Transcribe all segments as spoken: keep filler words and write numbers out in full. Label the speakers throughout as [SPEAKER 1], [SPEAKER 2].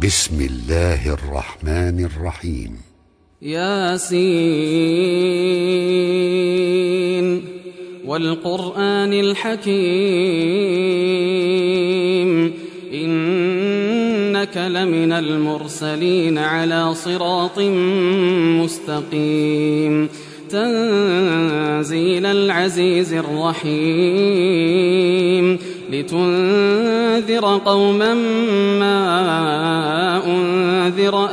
[SPEAKER 1] بسم الله الرحمن الرحيم.
[SPEAKER 2] ياسين والقرآن الحكيم إنك لمن المرسلين على صراط مستقيم تنزيل العزيز الرحيم لتنذر قوما ما أنذر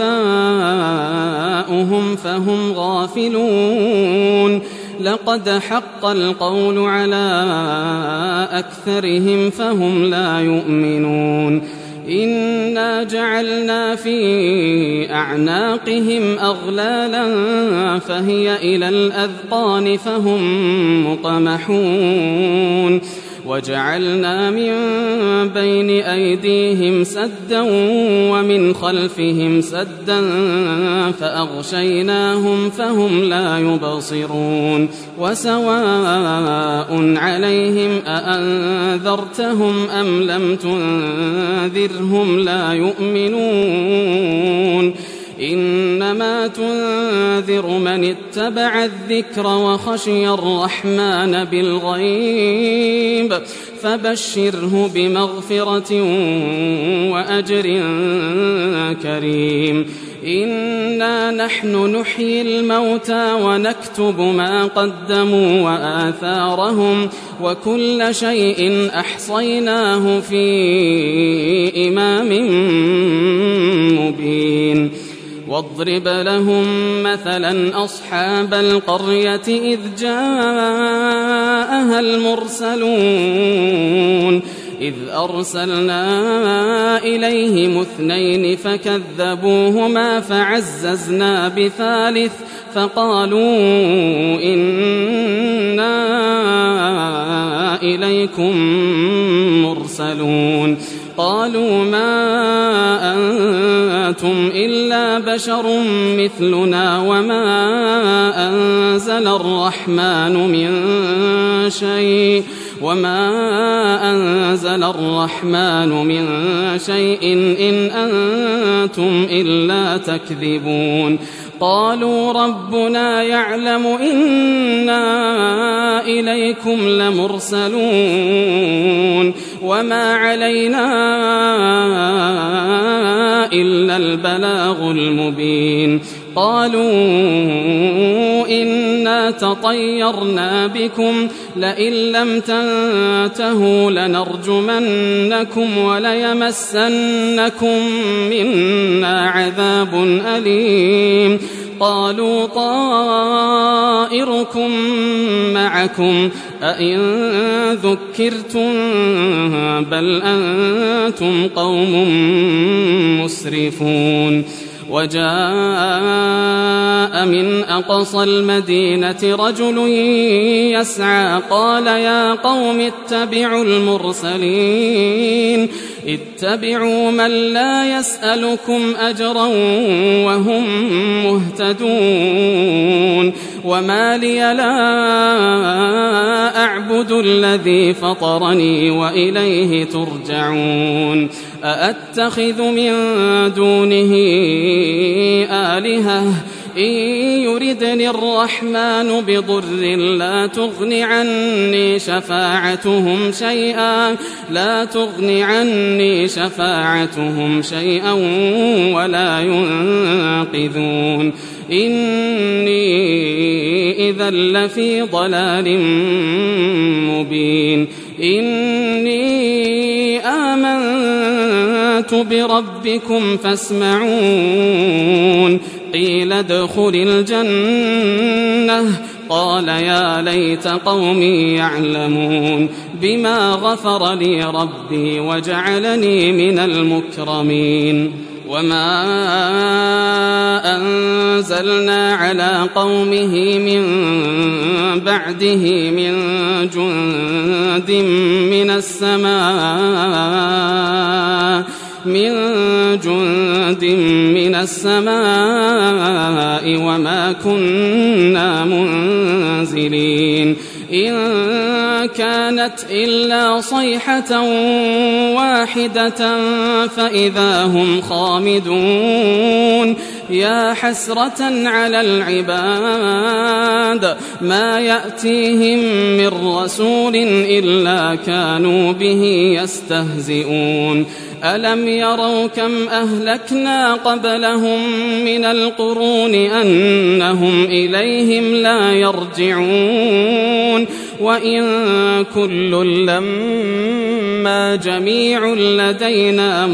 [SPEAKER 2] آباؤهم فهم غافلون لقد حق القول على أكثرهم فهم لا يؤمنون إنا جعلنا في أعناقهم أغلالا فهي إلى الأذقان فهم مقمحون وجعلنا من بين أيديهم سدا ومن خلفهم سدا فأغشيناهم فهم لا يبصرون وسواء عليهم أأنذرتهم أم لم تنذرهم لا يؤمنون إنما تنذر من اتبع الذكر وخشي الرحمن بالغيب فبشره بمغفرة وأجر كريم إنا نحن نحيي الموتى ونكتب ما قدموا وآثارهم وكل شيء أحصيناه في إمام مبين واضرب لهم مثلا أصحاب القرية إذ جاءها المرسلون إذ أرسلنا إليهم اثنين فكذبوهما فعززنا بثالث فقالوا إنا إليكم مرسلون قالوا ما أنتم إلا بشر مثلنا وما أنزل الرحمن من شيء وما أنزل الرحمن من شيء إن أنتم إلا تكذبون قالوا ربنا يعلم إنا إليكم لمرسلون وما علينا إلا البلاغ المبين قالوا إنا تطيرنا بكم لئن لم تنتهوا لنرجمنكم وليمسنكم منا عذاب أليم قالوا طائركم معكم أئن ذكرتم بل أنتم قوم مسرفون وجاء من أقصى المدينة رجل يسعى قال يا قوم اتبعوا المرسلين اتبعوا من لا يسألكم أجرا وهم مهتدون وما لي لا أعبد الذي فطرني وإليه ترجعون أأتخذ من دونه آلهة إن يردني الرحمن بضر لا تغن عني شفاعتهم شيئا لا تغن عني شفاعتهم شيئا ولا ينقذون إني إذا لفي ضلال مبين إني آمنت بربكم فاسمعون قيل ادخل الجنة قال يا ليت قومي يعلمون بما غفر لي ربي وجعلني من المكرمين وما أنزلنا على قومه من بعده من جند من السماء من جند من السماء وما كنا منزلين إن كانت إلا صيحة واحدة فإذا هم خامدون يا حسرة على العباد ما يأتيهم من رسول إلا كانوا به يستهزئون ألم يروا كم أهلكنا قبلهم من القرون أنهم إليهم لا يرجعون وإن كل لما جميع لدينا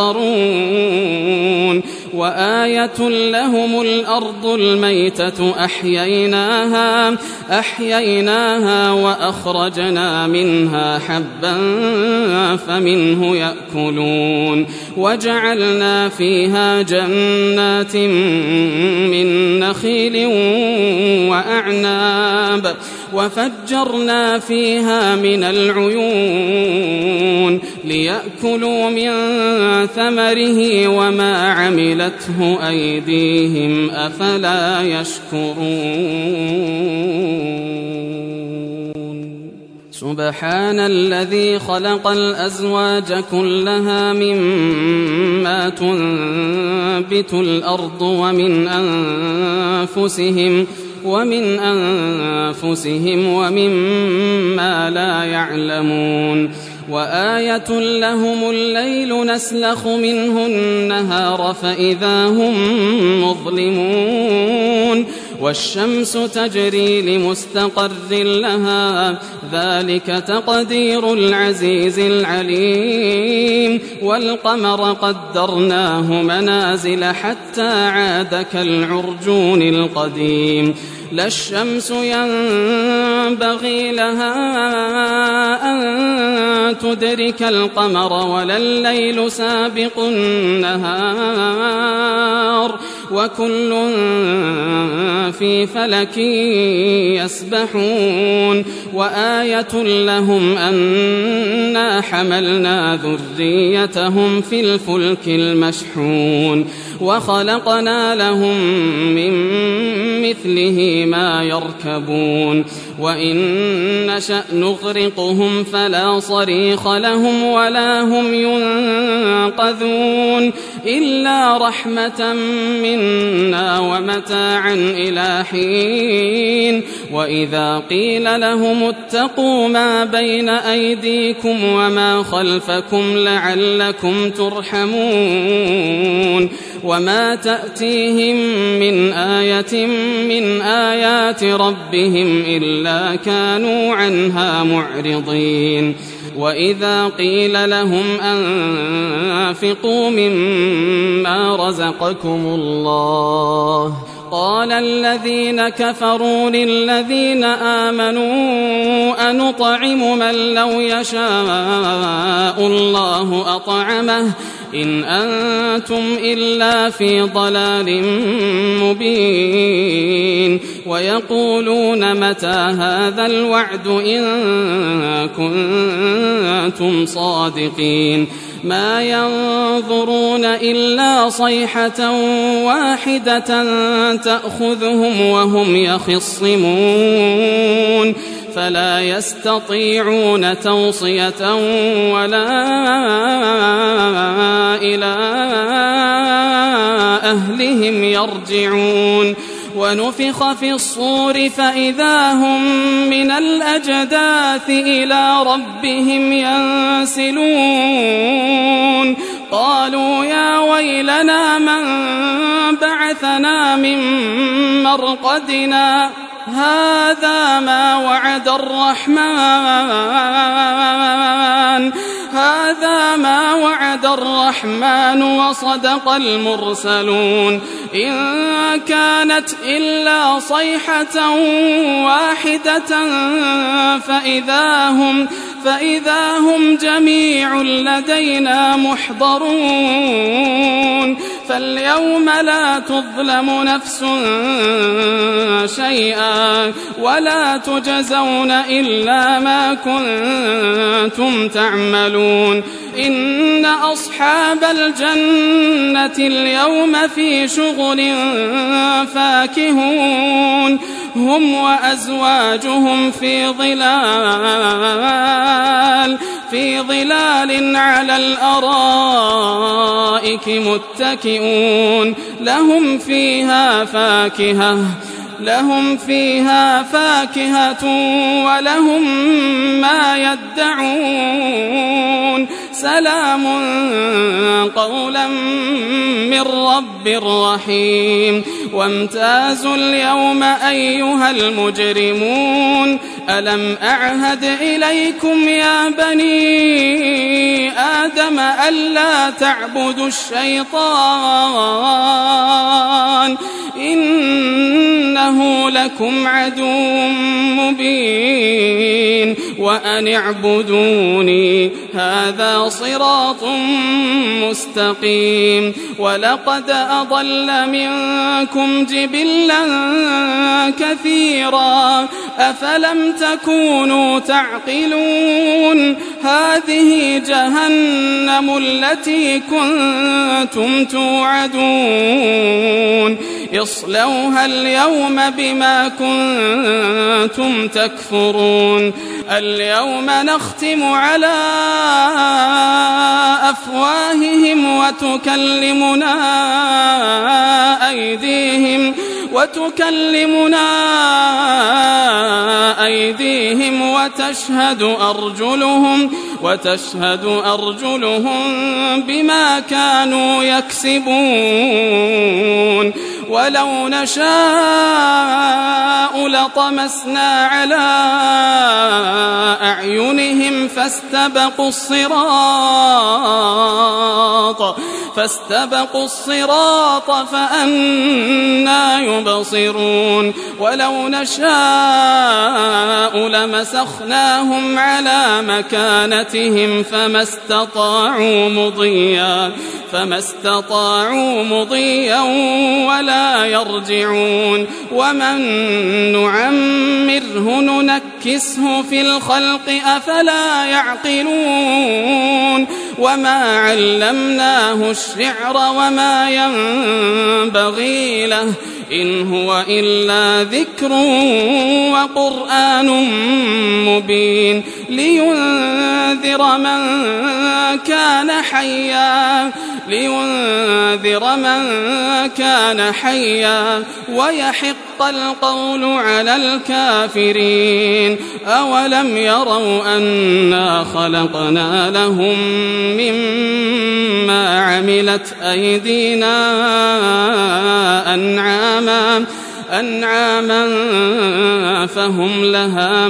[SPEAKER 2] محضرون وآية لهم الأرض الميتة أحييناها أحييناها وأخرجنا منها حبا فمنه يأكلون وجعلنا فيها جنات من نخيل وأعناب وفجرنا فيها من العيون ليأكلوا من ثمره وما عملته أيديهم أفلا يشكرون سبحان الذي خلق الأزواج كلها مما تنبت الأرض ومن أنفسهم ومن أنفسهم ومما لا يعلمون وآية لهم الليل نسلخ منه النهار فإذا هم مظلمون والشمس تجري لمستقر لها ذلك تقدير العزيز العليم والقمر قدرناه منازل حتى عاد كالعرجون القديم لا الشمس ينبغي لها أن تدرك القمر ولا الليل سابق النهار وكل في فلك يسبحون وآية لهم أنا حملنا ذريتهم في الفلك المشحون وخلقنا لهم من مثله ما يركبون وإن نشأ نغرقهم فلا صريخ لهم ولا هم ينقذون إلا رحمة منا ومتاعا إلى حين وإذا قيل لهم اتقوا ما بين أيديكم وما خلفكم لعلكم ترحمون وما تأتيهم من آية من آيات ربهم إلا كانوا عنها معرضين وإذا قيل لهم أنفقوا مما رزقكم الله قال الذين كفروا للذين آمنوا أنطعم من لو يشاء الله أطعمه إن أنتم إلا في ضلال مبين ويقولون متى هذا الوعد إن كنتم صادقين ما ينظرون إلا صيحة واحدة تأخذهم وهم يخصمون فلا يستطيعون توصية ولا إلى أهلهم يرجعون ونفخ في الصور فإذا هم من الأجداث إلى ربهم ينسلون قالوا يا ويلنا من بعثنا من مرقدنا هذا ما وعد الرحمن هذا ما وعد الرحمن وصدق المرسلون إن كانت إلا صيحة واحدة فإذا هم فإذا هم جميع لدينا محضرون فاليوم لا تظلم نفس شيئا ولا تجزون إلا ما كنتم تعملون إن أصحاب الجنة اليوم في شغل فاكهون هم وأزواجهم في ظلال في ظلال على الأرائك متكئون لهم فيها فاكهة لهم فيها فاكهة ولهم ما يدعون سلام قولا من رب رحيم وامتازوا اليوم أيها المجرمون ألم أعهد إليكم يا بني آدم ألا تعبدوا الشيطان إنه لكم عدو مبين وأن اعبدوني هذا صراط مستقيم ولقد أضل منكم جبلا كثيرا أفلم تكونوا تعقلون هذه جهنم التي كنتم توعدون اصلوها اليوم بما كنتم تكفرون اليوم نختم على أفواههم وتكلمنا أيديهم وتكلمنا أيديهم وتشهد أرجلهم وتشهد أرجلهم بما كانوا يكسبون ولو نشاء لطمسنا على أعينهم فاستبقوا الصراط فاستبقوا الصراط فأنى يبصرون ولو نشاء لمسخناهم على مكانتهم فما استطاعوا مضيا فما استطاعوا مضيا ولا يرجعون ومن نعمره ننكسه في الخلق أفلا يعقلون وما علمناه الشعر وما ينبغي له إن هو إلا ذكر وقرآن مبين لينذر من كان حيا لينذر من كان حيا ويحق القول على الكافرين أولم يروا أنا خلقنا لهم مما عملت أيدينا أنعاما أنعاما فهم لها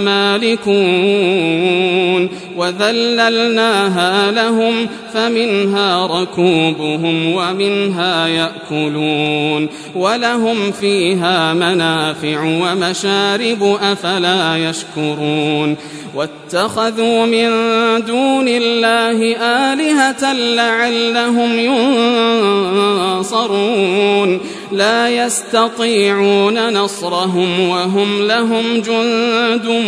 [SPEAKER 2] مالكون وذللناها لهم فمنها ركوبهم ومنها يأكلون ولهم فيها منافع ومشارب أفلا يشكرون واتخذوا من دون الله آلهة لعلهم ينصرون لا يستطيعون نصرهم وهم لهم جند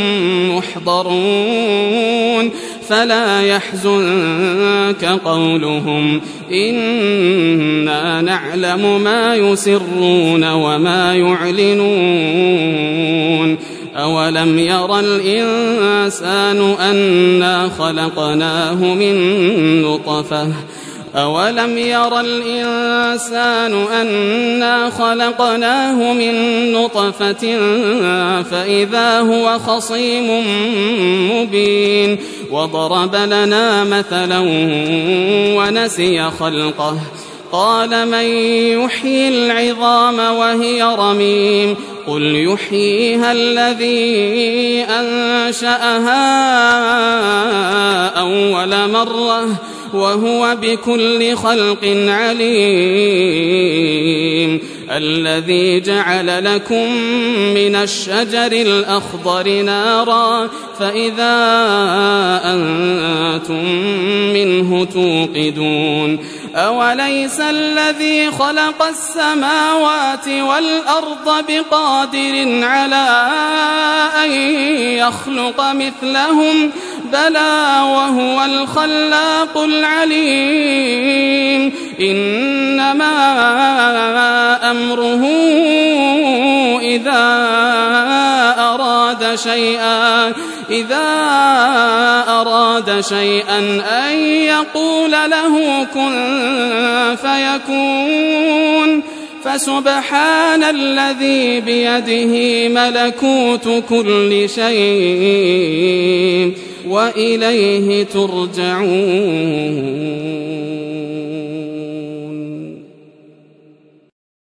[SPEAKER 2] محضرون فلا يحزنك قولهم إنا نعلم ما يسرون وما يعلنون أولم يرى الإنسان أنا خلقناه من نطفة أولم يرى الإنسان أنا خلقناه من نطفة فإذا هو خصيم مبين وضرب لنا مثلا ونسي خلقه قال من يحيي العظام وهي رميم قل يحييها الذي أنشأها أول مرة وهو بكل خلق عليم الذي جعل لكم من الشجر الأخضر نارا فإذا أنتم منه توقدون أوليس الذي خلق السماوات والأرض بقادر على أن يخلق مثلهم بلى وهو الخلاق العليم إنما أمره إذا أراد شيئا إذا أراد شيئا أن يقول له كن فيكون فسبحان الذي بيده ملكوت كل شيء وإليه ترجعون.